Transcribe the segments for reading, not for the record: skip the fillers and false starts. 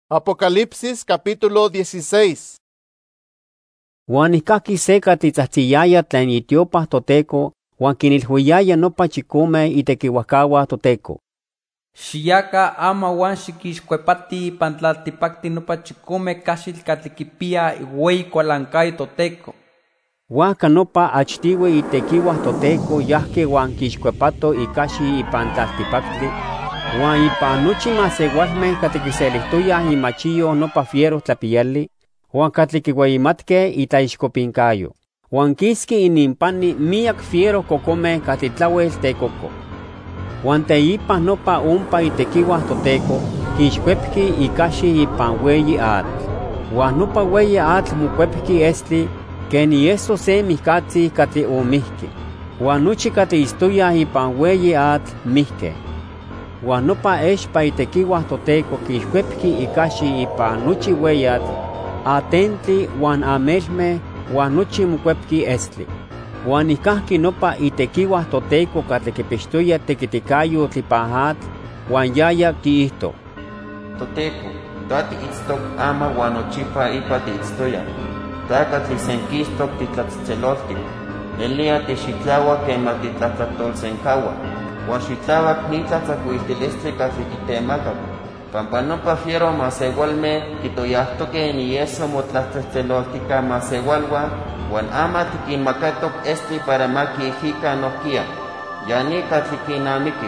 Apocalipsis capítulo 16. Huan ihkaki seka titzahtiyaya tlen itiopa Toteco, huan kinilhuiyaya nopa chikome itekiuajkawa Toteco. Xiaka ama huan xikixkuepati ipan tlaltipakti nopa chikome kaxitl katli kipia iueyi kualankayo Toteco. Huajka nopa achtiue itekiuaj Toteco yahki huan kixkuepato ikaxi ipan tlaltipaktli, huan ipan nochi masewalmeh katli kiselihtoyah imachiyo nopa fiero tlapiyali, huan katli kiueyimatkeh itlaixkopinkayo. Huan kiski ininpani miak fiero kokomeh katli tlauel tekoko. Huan teipan nopa ompa itekiuaj Toteco kixkuepki ikaxi ipan weyi atl. Huan nopa weyi atl mokuepki estli ken ieso se mihkatzi katli omihki. Huan nochi katli istoyah ipan weyi atl mihkeh. Huan nopa expa itekiuaj Toteco kixkuepki ikaxi ipan nochi weyi atl, atentli huan amelmeh huan nochi mokuepki estli. Huan ihkaki nopa itekiuaj Toteco katli kipixtoya tekitikayotl ipan atl, huan yaya kiihto: Toteco, ta tiitztok ama huan nochipa ipa tiitztoya. Ta katli senkistok titlatztzeloltik. Elia tixitlawak kema titlatlatolsenkawa. Huan xitlawak nitlatzakuiltilistli katli kitemakak. Pampa nopa fiero masewalmeh kitoyahtokeh ieso motlatztzeloltika masewalwa, huan ama tikinmakatok estli para makiijika nohkia. Yani katli kinamiki.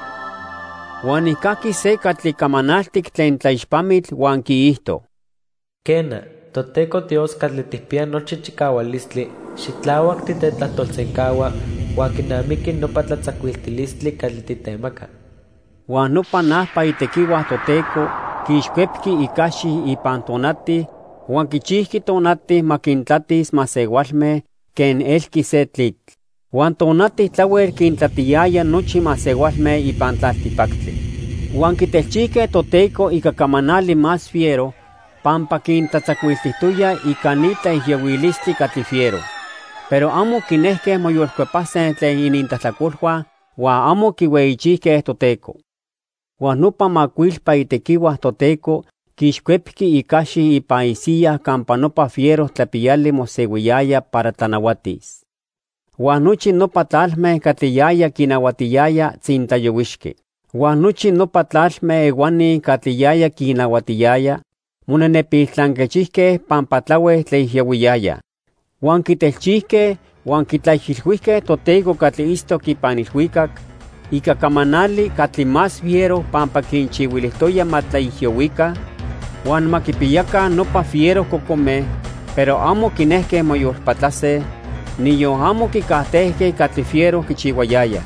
Huan ihkaki se katli kamanaltik tlen tlaixpamitl huan kiihto: Kena, Toteco Dios katli tikpia nochi chikawalistli, xitlawak titetlahtolsenkawa, huan kinamiki nopa tlatzakuiltilistli katli titemaka. Huan nopa najpa itekiuaj Toteco kixkuepki ikaxi ipan tonati, huan kichihki tonati makintlatis masewalmeh ken elki se tlitl. Huan tonati tlauel kintlatiyaya nochi masewalmeh ipan tlaltipaktli. Huan kitelchihkeh Toteco ika kamanali más fiero, pampa kintlatzakuiltihtoya ika nitlaijyeuilistli katli fiero. Pero amo kinehkeh moyolkuepasen tlen inintlahtlakolhuan, huan amo kiueyichihkeh Toteco. Huan nopa makuilpa itekiuaj Toteco kixkuepki ikaxi ipan isiyah kampa nopa fiero tlapiyali moseuiyaya para tlanauatis. Huan nochi nopa tlalmeh katli yaya kinauatiyaya tzintlayowixki. Huan nochi nopa tlalmeh ewani katli yaya kinauatiyaya monenepiltlankechihkeh pampa tlauel tlaijyeuiyaya. Huan kitelchihkeh huan kitlaijilhuijkeh Toteco katli istok ipan ilhuikak ika kamanali katli más fiero pampa kinchiuilihtoya matlaijyeuika, huan makipiyakan nopa fiero kokomeh, pero amo kinehkeh moyolpatlase, niyon amo kikahtehkeh katli fiero kichiuayaya.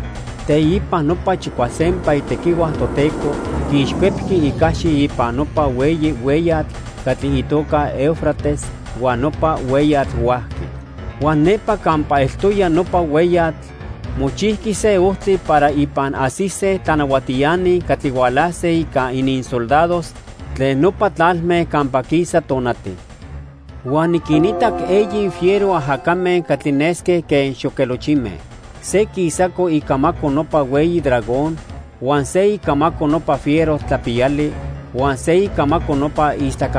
Teipan nopa chikuasenpa itekiuaj Toteco kixkuepki ikaxi ipan nopa weyi weyatl katli itoka Éufrates huan nopa weyatl huajki. Huan nepa kampa eltoya nopa weyatl mochihki se ohtli para ipan asise tlanauatiyani katli hualase ika ininsoldados tlen nopa tlalmeh kampa kisa tonati. Huan nikinitak eyi fiero ajakameh katli neskeh ken xokelochimeh. Se kisako ikamako nopa weyi dragón, huan se ikamako nopa fiero tlapiyali, huan se ikamako nopa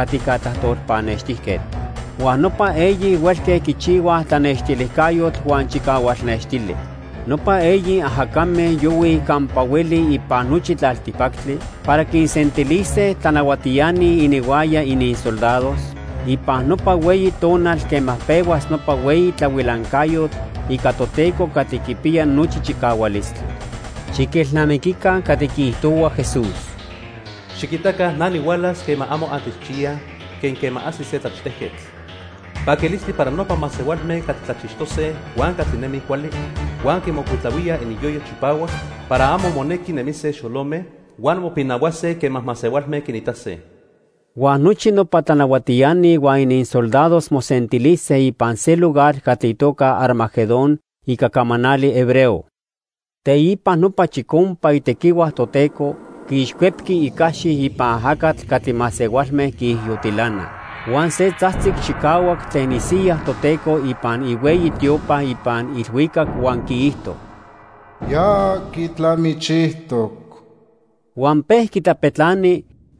istlakatikatlahtolpanextihketl. Huan nopa eyi uelkeh kichiuaj tlanextilihkayotl huan chikaualnextili. Nopa eyi ajakameh yowih kampa ueli ipan nochi tlaltipaktli para kinsentilise tlanauatiyani iniuaya ininsoldados, ipan nopa weyi tonal kemah pewas nopa weyi tlauilankayotl ika Toteco katli kipia nochi chikaualistli. Xikilnamikikan katli kiihtoua Jesús: Xikitaka nani hualas kema amo antichia, ken kema asi se tlachtehketl. Pakilistli para nopa masewalmeh katli tlachixtose, huan katli nemi kuali, huan kimokuitlauia iniyoyo chipauak, para amo moneki nemise xolome, huan mopinauase kemah masewalmeh kinitase. Huan nochi nopa tlanauatiyani huan ininsoldados mosentilise ipan se lugar katli itoka Armagedón ika kamanali hebreo. Teipan nopa chikompa itekiuaj Toteco kixkuepki ikaxi ipan ajakatl katli masewalmeh kiihyotilana. Huan se tzahtzik chikauak tlen isiyah Toteco ipan iueyi tiopa ipan ilhuikak huan kiihto: Ya kitlamichihtok. Huan pehki tlapetlani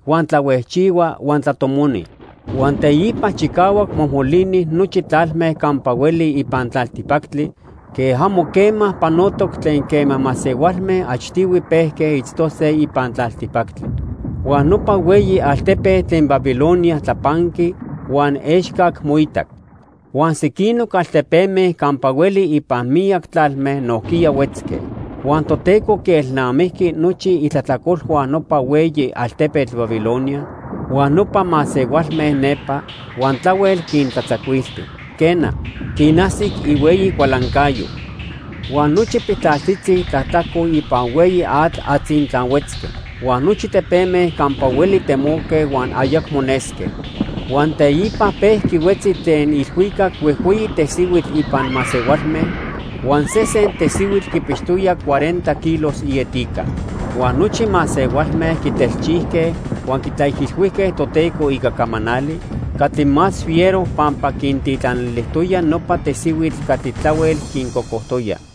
huan tlauehchiua huan tlatomoni. Huan teipa chikawak momolini nochi tlalmeh kampa ueli ipan tlaltipaktli, que amo quema panotok tlen quema masewalmeh achtiwi pehke itztose ipan tlaltipaktli. Huan nopa weyi altepe tlen Babilonia tlapanki, huan exkak moitak. Huan sikinok altepemeh kampa ueli ipan miak tlalmeh nohkia wetzke. Huan Toteko kielnamihki nochi itlatlakolhuan nopa weyi altepetl Babilonia, huan nopa masewalmeh nepa, huan tlauel kintlatzakuilti. Kena, kinasik iweyi kualankayo. Huan nochi pitlaltzitzi tlatlako ipan weyi atl atzintlanwetzke. Huan nochi tepemeh kampa ueli temoke huan ayakmo neske. Huan teipa pehki wetzi tlen ilhuikak wehweyi tesiuitl ipan masewalmeh, huan sesen tesiuitl kipixtoya 40 kilos ietika. Huan nochi masewalmeh kitelchihkeh huan kitlaijilhuihkeh Toteko ika kamanali, katli más fiero pampa kintitlanilihtoya nopa tesiuitl katli tlauel kinkokohtoya.